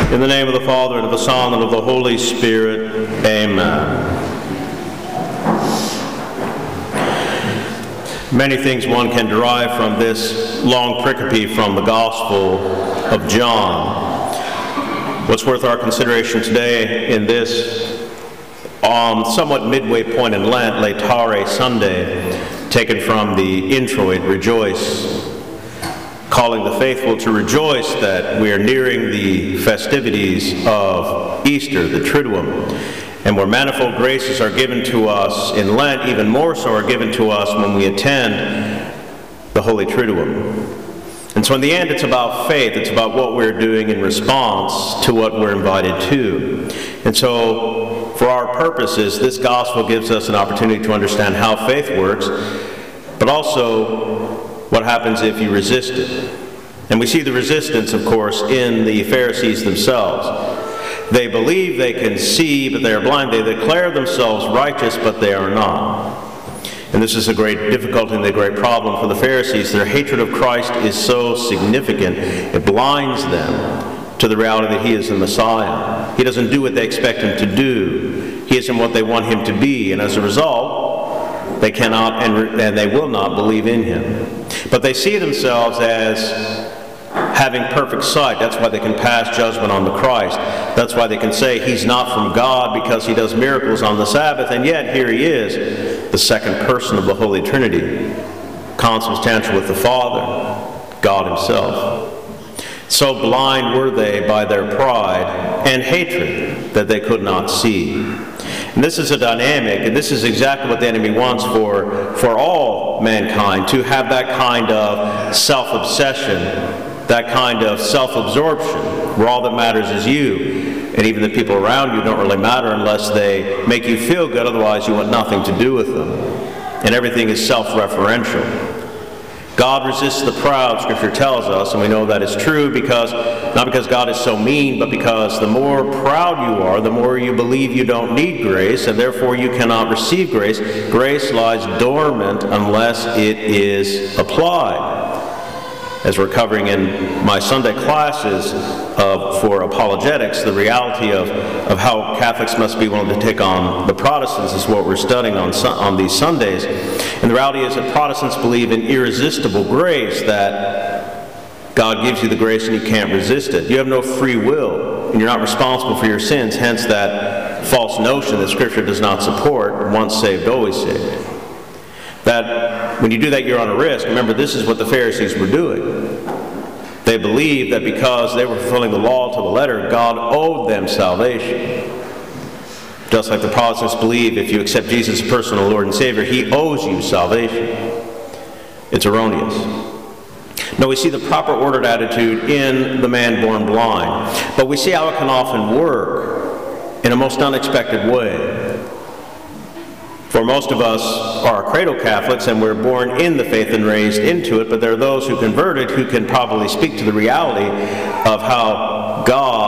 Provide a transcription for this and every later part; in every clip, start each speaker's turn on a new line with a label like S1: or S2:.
S1: In the name of the Father, and of the Son, and of the Holy Spirit, amen. Many things one can derive from this long pericope from the Gospel of John. What's worth our consideration today in this somewhat midway point in Lent, Laetare Sunday, taken from the introit, Rejoice, calling the faithful to rejoice that we are nearing the festivities of Easter, the Triduum, and where manifold graces are given to us in Lent, even more so are given to us when we attend the Holy Triduum. And so in the end, it's about faith. It's about what we're doing in response to what we're invited to. And so for our purposes, this gospel gives us an opportunity to understand how faith works, but also what happens if you resist it. And we see the resistance, of course, in the Pharisees themselves. They believe they can see, but they are blind. They declare themselves righteous, but they are not. And this is a great difficulty and a great problem for the Pharisees. Their hatred of Christ is so significant, it blinds them to the reality that he is the Messiah. He doesn't do what they expect him to do. He isn't what they want him to be. And as a result, they cannot and they will not believe in him. But they see themselves as having perfect sight. That's why they can pass judgment on the Christ. That's why they can say he's not from God because he does miracles on the Sabbath, and yet here he is, the second person of the Holy Trinity, consubstantial with the Father, God himself. So blind were they by their pride and hatred that they could not see. And this is a dynamic, and this is exactly what the enemy wants for all mankind, to have that kind of self-obsession, that kind of self-absorption, where all that matters is you. And even the people around you don't really matter unless they make you feel good, otherwise you want nothing to do with them. And everything is self-referential. God resists the proud, Scripture tells us, and we know that is true not because God is so mean, but because the more proud you are, the more you believe you don't need grace, and therefore you cannot receive grace. Grace lies dormant unless it is applied. As we're covering in my Sunday classes for apologetics, the reality of how Catholics must be willing to take on the Protestants is what we're studying on these Sundays. And the reality is that Protestants believe in irresistible grace, that God gives you the grace and you can't resist it. You have no free will, and you're not responsible for your sins, hence that false notion that Scripture does not support, once saved, always saved. That when you do that, you're on a risk. Remember, this is what the Pharisees were doing. They believed that because they were fulfilling the law to the letter, God owed them salvation. Just like the Protestants believe if you accept Jesus as personal Lord and Savior, he owes you salvation. It's erroneous. No, we see the proper ordered attitude in the man born blind. But we see how it can often work in a most unexpected way. For most of us are cradle Catholics and we're born in the faith and raised into it, but there are those who converted who can probably speak to the reality of how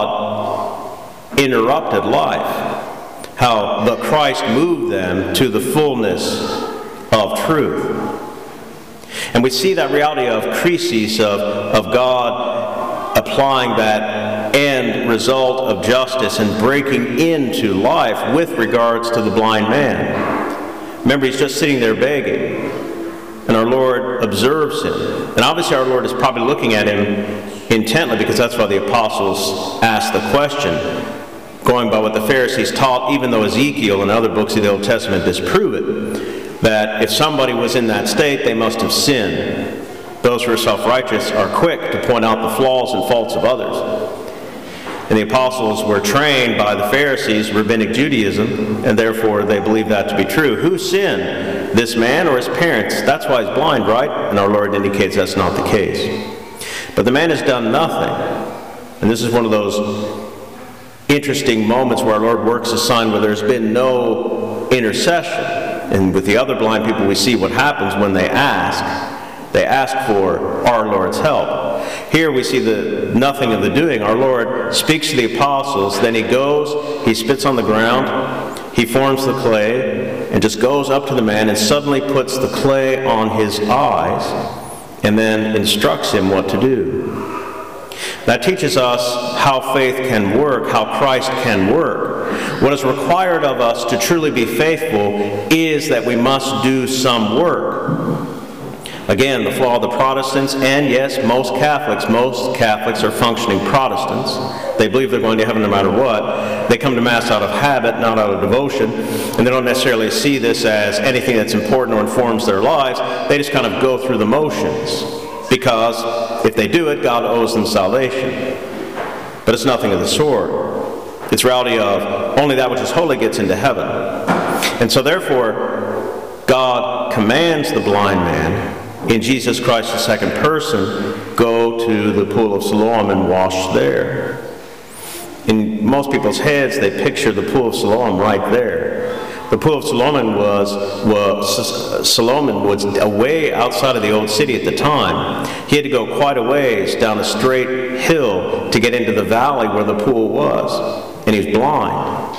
S1: God interrupted life, how the Christ moved them to the fullness of truth. And we see that reality of krisis, of God applying that end result of justice and breaking into life with regards to the blind man. Remember, he's just sitting there begging, and our Lord observes him. And obviously our Lord is probably looking at him intently, because that's why the apostles asked the question, going by what the Pharisees taught, even though Ezekiel and other books of the Old Testament disprove it, that if somebody was in that state, they must have sinned. Those who are self-righteous are quick to point out the flaws and faults of others. And the apostles were trained by the Pharisees, Rabbinic Judaism, and therefore they believed that to be true. Who sinned, this man or his parents? That's why he's blind, right? And our Lord indicates that's not the case. But the man has done nothing. And this is one of those interesting moments where our Lord works a sign where there's been no intercession. And with the other blind people, we see what happens when they ask. They ask for our Lord's help. Here we see the nothing of the doing. Our Lord speaks to the apostles, then he goes, he spits on the ground, he forms the clay, and just goes up to the man and suddenly puts the clay on his eyes, and then instructs him what to do. That teaches us how faith can work, how Christ can work. What is required of us to truly be faithful is that we must do some work. Again, the flaw of the Protestants, and yes, most Catholics are functioning Protestants. They believe they're going to heaven no matter what. They come to Mass out of habit, not out of devotion, and they don't necessarily see this as anything that's important or informs their lives. They just kind of go through the motions, because if they do it, God owes them salvation. But it's nothing of the sort. It's reality of only that which is holy gets into heaven. And so therefore, God commands the blind man, in Jesus Christ, the second person, go to the pool of Siloam and wash there. In most people's heads, they picture the pool of Siloam right there. The pool of Siloam was away outside of the old city at the time. He had to go quite a ways down a straight hill to get into the valley where the pool was, and he was blind.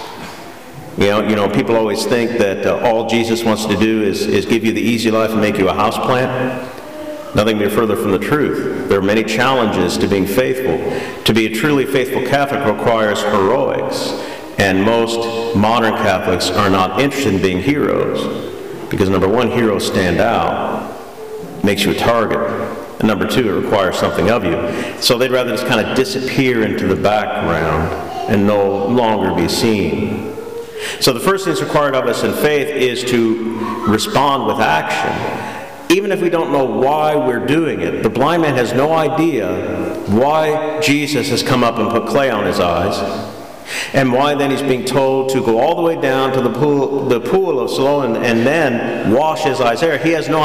S1: You know, people always think that all Jesus wants to do is give you the easy life and make you a houseplant. Nothing be further from the truth. There are many challenges to being faithful. To be a truly faithful Catholic requires heroics, and most modern Catholics are not interested in being heroes, because number one, heroes stand out, makes you a target, and number two, it requires something of you. So they'd rather just kind of disappear into the background and no longer be seen. So the first thing that's required of us in faith is to respond with action, even if we don't know why we're doing it. The blind man has no idea why Jesus has come up and put clay on his eyes, and why then he's being told to go all the way down to the pool of Siloam and then wash his eyes there. He has no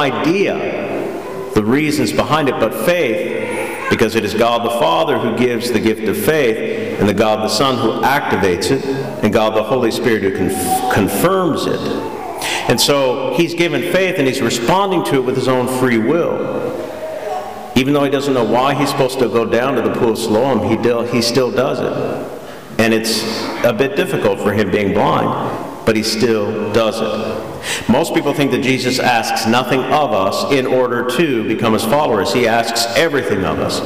S1: idea the reasons behind it, but faith, because it is God the Father who gives the gift of faith, and the God the Son who activates it, and God the Holy Spirit who confirms it. And so he's given faith, and he's responding to it with his own free will. Even though he doesn't know why he's supposed to go down to the pool of Siloam, he still does it. And it's a bit difficult for him being blind, but he still does it. Most people think that Jesus asks nothing of us in order to become his followers. He asks everything of us.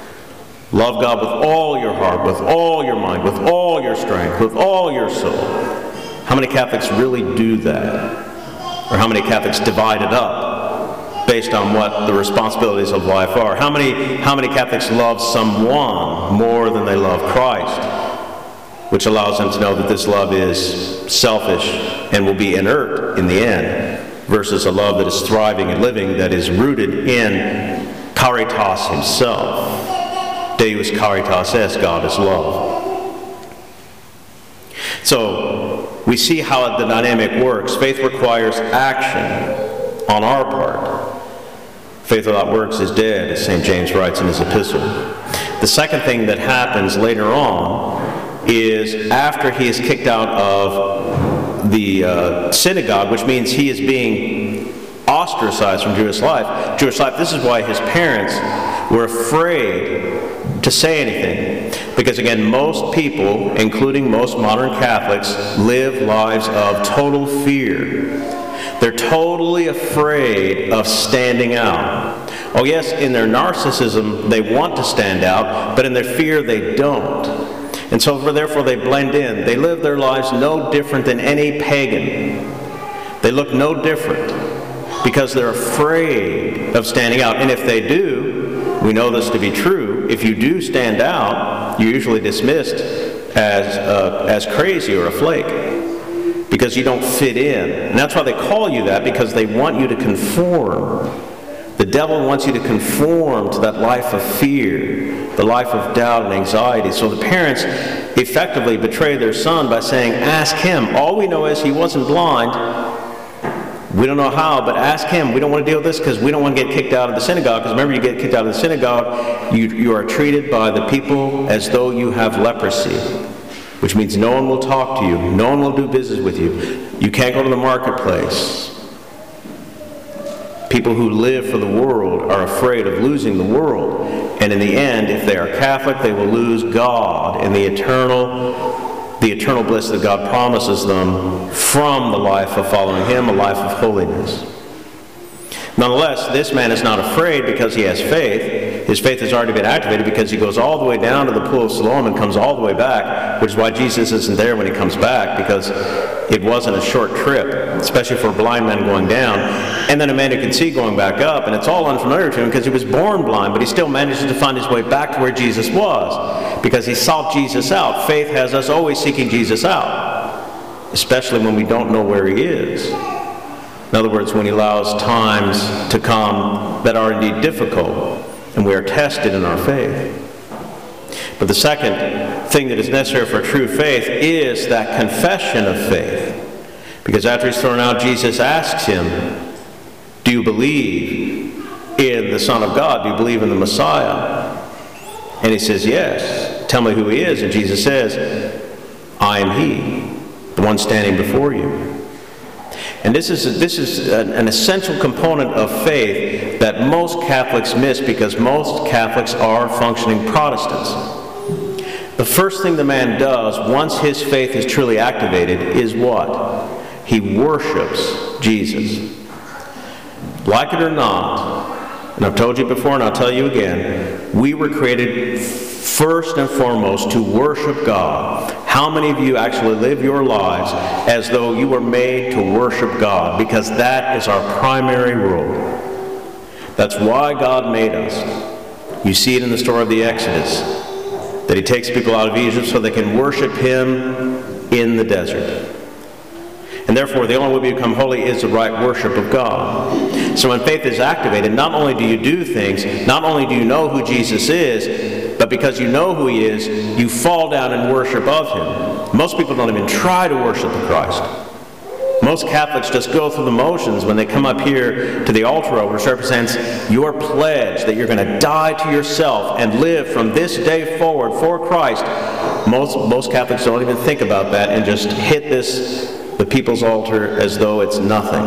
S1: Love God with all your heart, with all your mind, with all your strength, with all your soul. How many Catholics really do that? Or how many Catholics divide it up based on what the responsibilities of life are? How many Catholics love someone more than they love Christ? Which allows them to know that this love is selfish and will be inert in the end, versus a love that is thriving and living, that is rooted in Caritas himself. Deus Caritas est, God is love. So, we see how the dynamic works. Faith requires action on our part. Faith without works is dead, as St. James writes in his epistle. The second thing that happens later on is after he is kicked out of the synagogue, which means he is being ostracized from Jewish life. This is why his parents were afraid to say anything. Because again, most people, including most modern Catholics, live lives of total fear. They're totally afraid of standing out. Oh yes, in their narcissism, they want to stand out, but in their fear, they don't. And so therefore they blend in. They live their lives no different than any pagan. They look no different because they're afraid of standing out. And if they do, we know this to be true, if you do stand out, you're usually dismissed as crazy or a flake because you don't fit in. And that's why they call you that, because they want you to conform. The devil wants you to conform to that life of fear, the life of doubt and anxiety. So the parents effectively betray their son by saying, ask him. All we know is he wasn't blind. We don't know how, but ask him. We don't want to deal with this because we don't want to get kicked out of the synagogue. Because remember, you get kicked out of the synagogue, you are treated by the people as though you have leprosy, which means no one will talk to you. No one will do business with you. You can't go to the marketplace. People who live for the world are afraid of losing the world. And in the end, if they are Catholic, they will lose God and the eternal bliss that God promises them from the life of following him, a life of holiness. Nonetheless, this man is not afraid because he has faith. His faith has already been activated because he goes all the way down to the pool of Siloam and comes all the way back, which is why Jesus isn't there when he comes back, because it wasn't a short trip, especially for a blind man going down, and then a man who can see going back up, and it's all unfamiliar to him because he was born blind, but he still manages to find his way back to where Jesus was, because he sought Jesus out. Faith has us always seeking Jesus out, especially when we don't know where he is. In other words, when he allows times to come that are indeed difficult, and we are tested in our faith. But the second thing that is necessary for true faith is that confession of faith. Because after he's thrown out, Jesus asks him, do you believe in the Son of God? Do you believe in the Messiah? And he says, yes. Tell me who he is. And Jesus says, I am he, the one standing before you. And this is an essential component of faith that most Catholics miss, because most Catholics are functioning Protestants. The first thing the man does once his faith is truly activated is what? He worships Jesus. Like it or not, and I've told you before and I'll tell you again, we were created first and foremost to worship God. How many of you actually live your lives as though you were made to worship God? Because that is our primary role. That's why God made us. You see it in the story of the Exodus, that he takes people out of Egypt so they can worship him in the desert. And therefore, the only way we become holy is the right worship of God. So when faith is activated, not only do you do things, not only do you know who Jesus is, but because you know who he is, you fall down in worship of him. Most people don't even try to worship the Christ. Most Catholics just go through the motions when they come up here to the altar, which represents your pledge that you're going to die to yourself and live from this day forward for Christ. Most Catholics don't even think about that and just hit the people's altar as though it's nothing.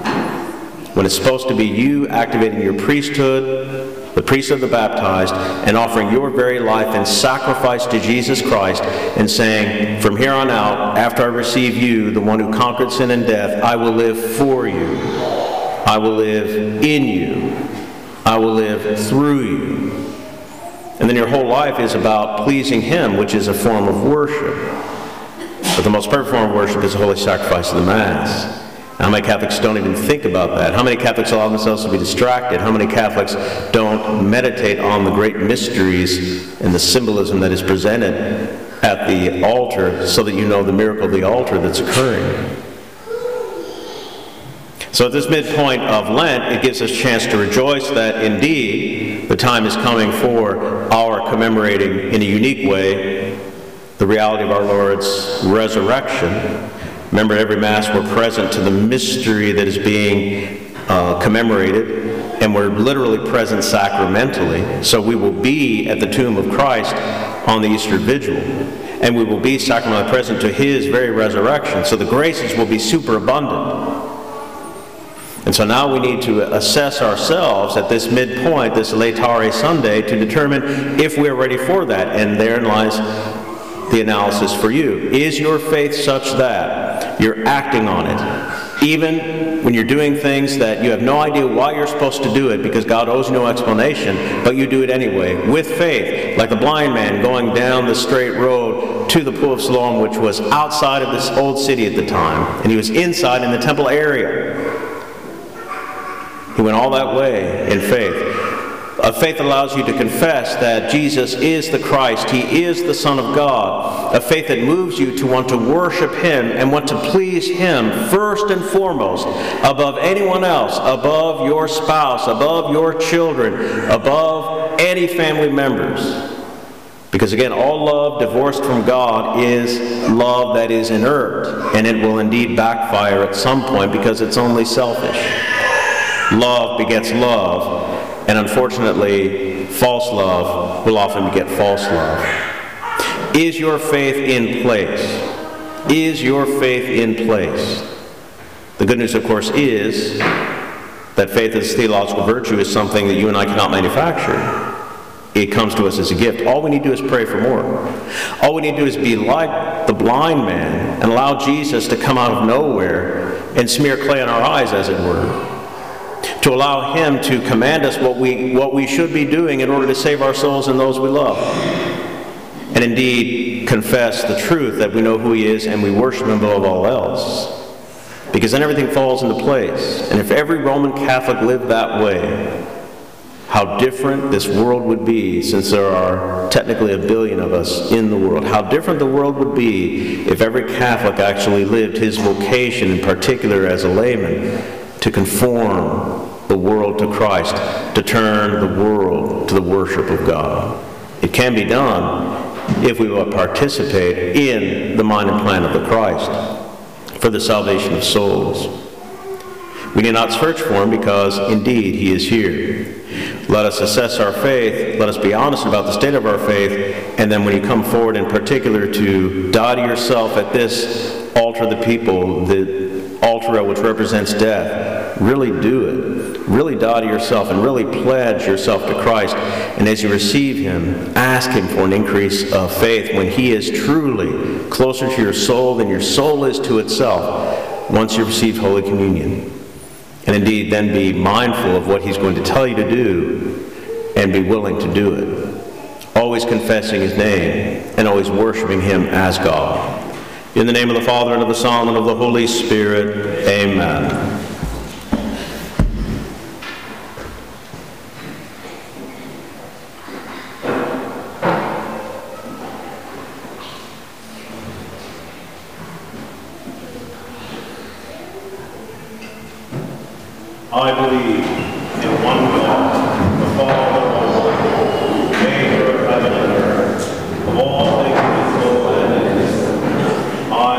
S1: When it's supposed to be you activating your priesthood, the priesthood of the baptized, and offering your very life in sacrifice to Jesus Christ, and saying, from here on out, after I receive you, the one who conquered sin and death, I will live for you. I will live in you. I will live through you. And then your whole life is about pleasing him, which is a form of worship. But the most perfect form of worship is the holy sacrifice of the Mass. How many Catholics don't even think about that? How many Catholics allow themselves to be distracted? How many Catholics don't meditate on the great mysteries and the symbolism that is presented at the altar so that you know the miracle of the altar that's occurring? So at this midpoint of Lent, it gives us a chance to rejoice that indeed the time is coming for our commemorating in a unique way the reality of our Lord's resurrection. Remember, every Mass we're present to the mystery that is being commemorated, and we're literally present sacramentally. So we will be at the tomb of Christ on the Easter Vigil, and we will be sacramentally present to his very resurrection. So the graces will be superabundant. And so now we need to assess ourselves at this midpoint, this Laetare Sunday, to determine if we're ready for that. And therein lies the analysis for you. Is your faith such that you're acting on it, even when you're doing things that you have no idea why you're supposed to do it because God owes no explanation, but you do it anyway with faith, like the blind man going down the straight road to the pool of Siloam, which was outside of this old city at the time, and he was inside in the temple area. He went all that way in faith. A faith that allows you to confess that Jesus is the Christ, he is the Son of God. A faith that moves you to want to worship him and want to please him first and foremost, above anyone else, above your spouse, above your children, above any family members. Because again, all love divorced from God is love that is inert, and it will indeed backfire at some point because it's only selfish. Love begets love. And unfortunately, false love will often beget false love. Is your faith in place? Is your faith in place? The good news, of course, is that faith as theological virtue is something that you and I cannot manufacture. It comes to us as a gift. All we need to do is pray for more. All we need to do is be like the blind man and allow Jesus to come out of nowhere and smear clay on our eyes, as it were. to allow him to command us what we should be doing in order to save our souls and those we love. And indeed, confess the truth that we know who he is and we worship him above all else. Because then everything falls into place. And if every Roman Catholic lived that way, how different this world would be, since there are technically 1 billion of us in the world. How different the world would be if every Catholic actually lived his vocation, in particular as a layman, to conform the world to Christ, to turn the world to the worship of God. It can be done if we will participate in the mind and plan of the Christ for the salvation of souls. We need not search for him because indeed he is here. Let us assess our faith, let us be honest about the state of our faith, and then when you come forward in particular to die to yourself at this altar of the people, the altar which represents death, really do it. Really die to yourself and really pledge yourself to Christ. And as you receive him, ask him for an increase of faith when he is truly closer to your soul than your soul is to itself once you receive Holy Communion. And indeed, then be mindful of what he's going to tell you to do and be willing to do it. Always confessing his name and always worshiping him as God. In the name of the Father, and of the Son, and of the Holy Spirit, amen. I believe